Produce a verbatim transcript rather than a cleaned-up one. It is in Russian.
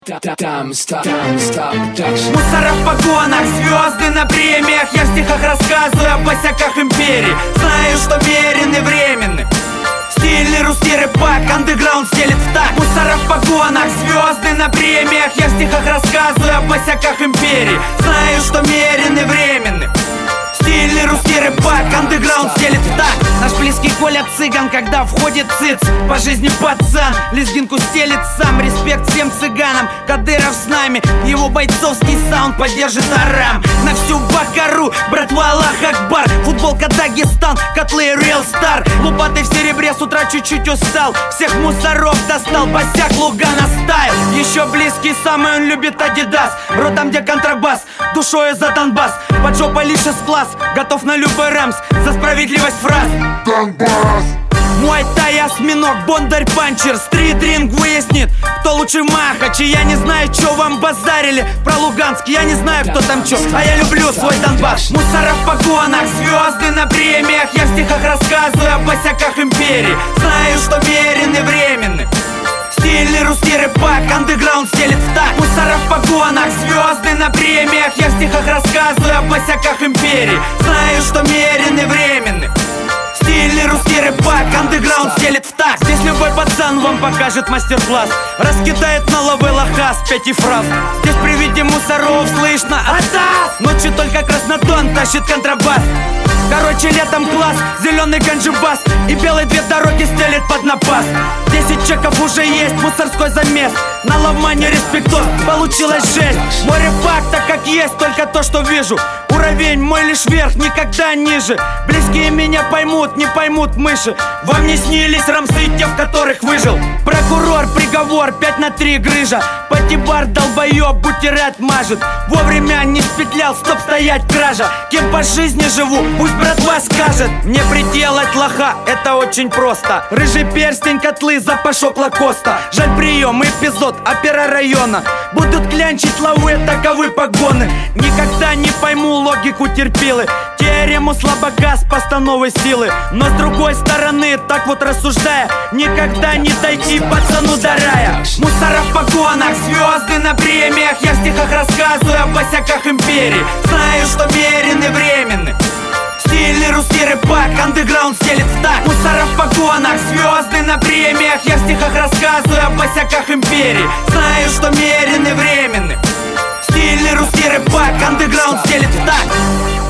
Мусора в погонах, звезды на премиях. Я в стихах рассказываю о босяках империи. Знаю, что верен и временны. Стильный русский рэпак, андеграунд стелит в так. Мусора в погонах, звезды на премиях. Я в стихах рассказываю о босяках империи. Знаю, что верен и временны. Стильный русский рэпак, андеграунд стелит в так. Наш близкий Коля цыган, когда входит циц. По жизни пацан, лезгинку стелит сам. Респект всем цыганам, Кадыров с нами. Его бойцовский саунд поддержит Арам. На всю Бакару, братва Аллах Акбар. Футболка Дагестан, котлы Real Star. Лопатой в серебре, с утра чуть-чуть устал. Всех мусоров достал, босяк Лугана стайл. Еще близкий самый, он любит Адидас. Рот там, где контрабас, душою за Донбасс. Под жопой лишь класс, готов на любой рамс. За справедливость фраз Донбасс. Мой тай осьминог, бондарь панчер. Стрит-ринг выяснит, кто лучше Махачи. Я не знаю, что вам базарили про Луганск. Я не знаю, кто там чё, а я люблю свой Донбасс. Мусора в погонах, звезды на премиях. Я в стихах рассказываю о босяках империи. Знаю, что верен и временны. Стильный русский рэпак, андеграунд стелит в так. Мусора в погонах, звезды на премиях. Я в стихах рассказываю о босяках империи. Знаю, что верен и временны. Стильный русский рэпак, андеграунд стелит в так. Здесь любой пацан вам покажет мастер-класс. Раскидает на лавы лоха с пяти фраз. Здесь при виде мусоров слышно атас. Ночью только Краснодон тащит контрабас. Короче, летом класс, зеленый ганджибас. И белые две дороги стелит под напас. Десять чеков уже есть, мусорской замес. На лавмане респектос, получилась жесть. Мой рэпак так как есть, только то, что вижу. Уровень мой лишь вверх, никогда ниже. Близкие меня поймут, не поймут мыши. Вам не снились рамсы, те, в которых выжил. Прокурор, приговор, пять на три грыжа. Патибар, долбоёб, бутерат мажет. Вовремя не спетлял, стоп, стоять, кража. Кем по жизни живу, пусть братва скажет. Мне приделать лоха, это очень просто. Рыжий перстень, котлы, запашок Лакоста. Жаль прием, эпизод, опера района. Будут клянчить лавы, таковы погоны. Никогда не пойму логику терпилы. Теорему слабака с постановой силы. Но с другой стороны, так вот рассуждая, никогда не дойти пацану до рая. Мусора в погонах, звезды на премиях. Я в стихах рассказываю о босяках империи. Знаю, что верен и временны. Стильный русский рэпак, андеграунд стелит в так. Мусора в погонах, звезды на премиях. Я в стихах рассказываю о босяках империи. Знаю, что верен и временны. Стильный русский рэпак, андеграунд стелит в так.